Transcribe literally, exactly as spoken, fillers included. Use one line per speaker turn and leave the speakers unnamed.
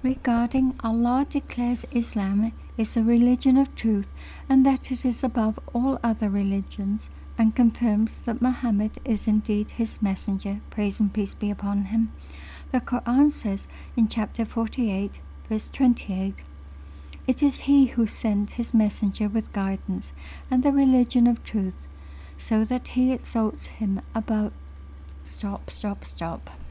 regarding Allah declares Islam is a religion of truth and that it is above all other religions, and confirms that Muhammad is indeed his messenger, praise and peace be upon him. The Quran says in chapter forty-eight, verse twenty-eight, "It is he who sent his messenger with guidance and the religion of truth, so that he exalts him above..." Stop, stop, stop.